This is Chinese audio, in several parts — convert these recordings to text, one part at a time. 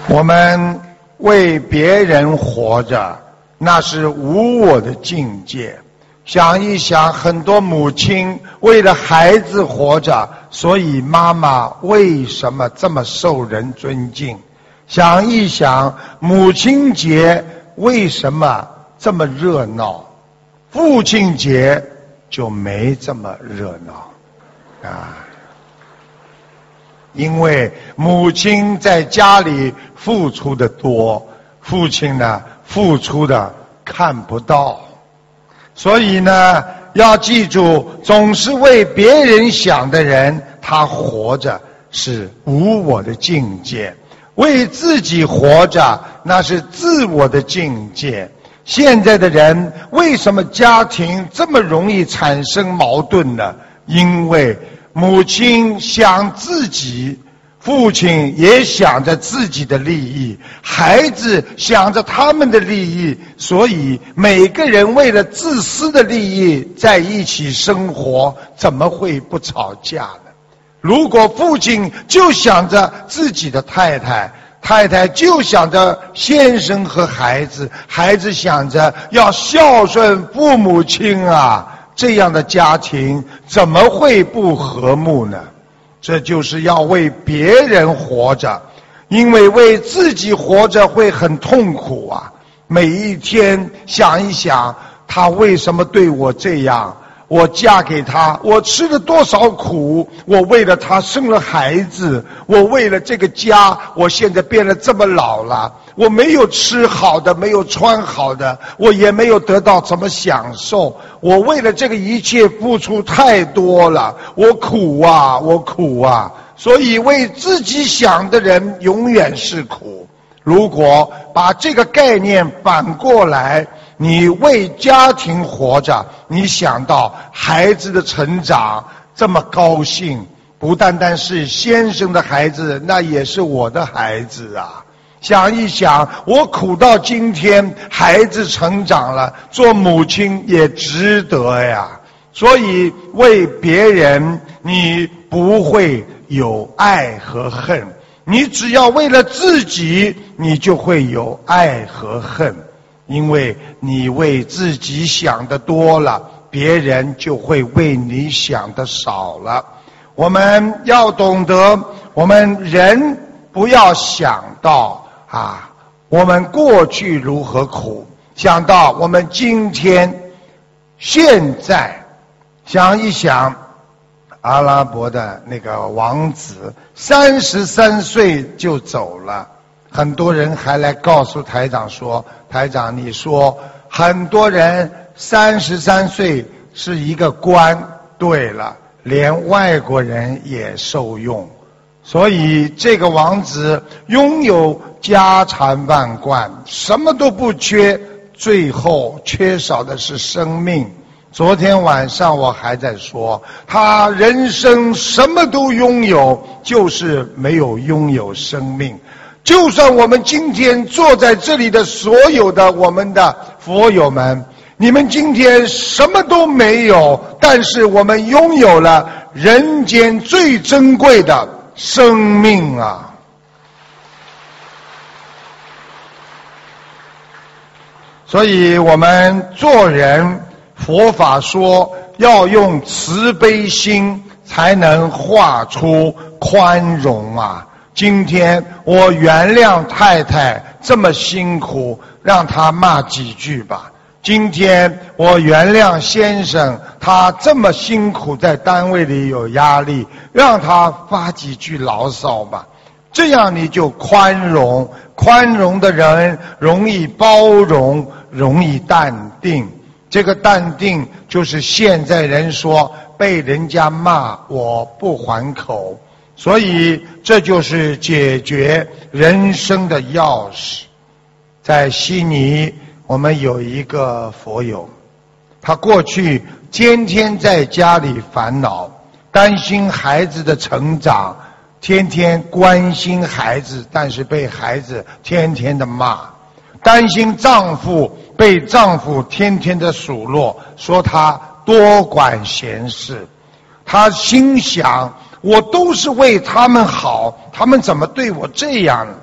我们为别人活着，那是无我的境界。想一想，很多母亲为了孩子活着，所以妈妈为什么这么受人尊敬？想一想，母亲节为什么这么热闹？父亲节就没这么热闹啊！因为母亲在家里付出的多，父亲呢付出的看不到。所以呢，要记住，总是为别人想的人，他活着是无我的境界；为自己活着，那是自我的境界。现在的人为什么家庭这么容易产生矛盾呢？因为母亲想自己，父亲也想着自己的利益，孩子想着他们的利益，所以每个人为了自私的利益在一起生活，怎么会不吵架呢？如果父亲就想着自己的太太，太太就想着先生和孩子，孩子想着要孝顺父母亲啊，这样的家庭怎么会不和睦呢？这就是要为别人活着，因为为自己活着会很痛苦啊！每一天想一想，他为什么对我这样？我嫁给他，我吃了多少苦？我为了他生了孩子，我为了这个家，我现在变得这么老了，我没有吃好的，没有穿好的，我也没有得到什么享受，我为了这个一切付出太多了，我苦啊，我苦啊！所以为自己想的人永远是苦。如果把这个概念反过来，你为家庭活着，你想到孩子的成长这么高兴，不单单是先生的孩子，那也是我的孩子啊！想一想，我苦到今天，孩子成长了，做母亲也值得呀。所以为别人，你不会有爱和恨，你只要为了自己，你就会有爱和恨。因为你为自己想的多了，别人就会为你想的少了。我们要懂得，我们人不要想到我们过去如何苦，想到我们今天现在。想一想，阿拉伯的那个王子33岁就走了，很多人还来告诉台长说，台长你说很多人33岁是一个官，对了，连外国人也受用。所以这个王子拥有家产万贯，什么都不缺，最后缺少的是生命。昨天晚上我还在说，他人生什么都拥有，就是没有拥有生命。就算我们今天坐在这里的所有的我们的佛友们，你们今天什么都没有，但是我们拥有了人间最珍贵的生命啊！所以我们做人，佛法说要用慈悲心才能画出宽容啊！今天我原谅太太这么辛苦，让她骂几句吧。今天我原谅先生，他这么辛苦在单位里有压力，让他发几句牢骚吧。这样你就宽容，宽容的人容易包容，容易淡定。这个淡定就是现在人说被人家骂我不还口，所以这就是解决人生的钥匙。在悉尼我们有一个佛友，他过去天天在家里烦恼，担心孩子的成长，天天关心孩子，但是被孩子天天的骂，担心丈夫，被丈夫天天的数落，说他多管闲事。他心想，我都是为他们好，他们怎么对我这样呢？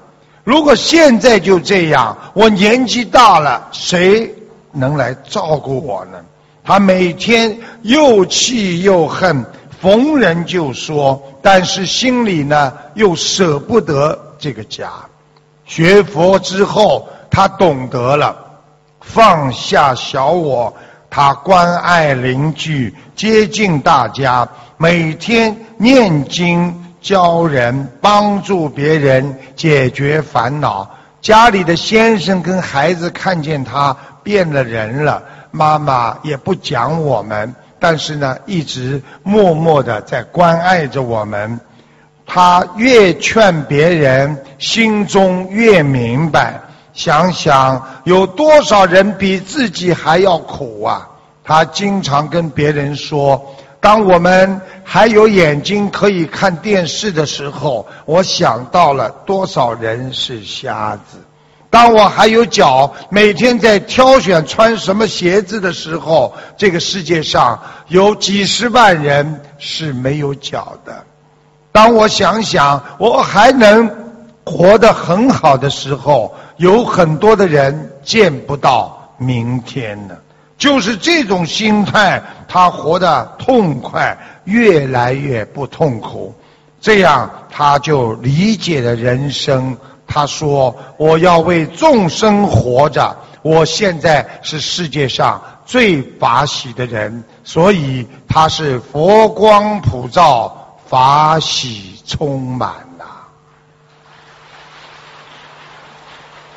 如果现在就这样，我年纪大了，谁能来照顾我呢？他每天又气又恨，逢人就说，但是心里呢又舍不得这个家。学佛之后，他懂得了放下小我，他关爱邻居，接近大家，每天念经教人，帮助别人解决烦恼。家里的先生跟孩子看见他变了人了，妈妈也不讲我们，但是呢一直默默的在关爱着我们。他越劝别人，心中越明白，想想有多少人比自己还要苦啊。他经常跟别人说，当我们还有眼睛可以看电视的时候，我想到了多少人是瞎子。当我还有脚，每天在挑选穿什么鞋子的时候，这个世界上有几十万人是没有脚的。当我想想我还能活得很好的时候，有很多的人见不到明天呢。就是这种心态，他活得痛快，越来越不痛苦，这样他就理解了人生。他说，我要为众生活着，我现在是世界上最法喜的人，所以他是佛光普照，法喜充满。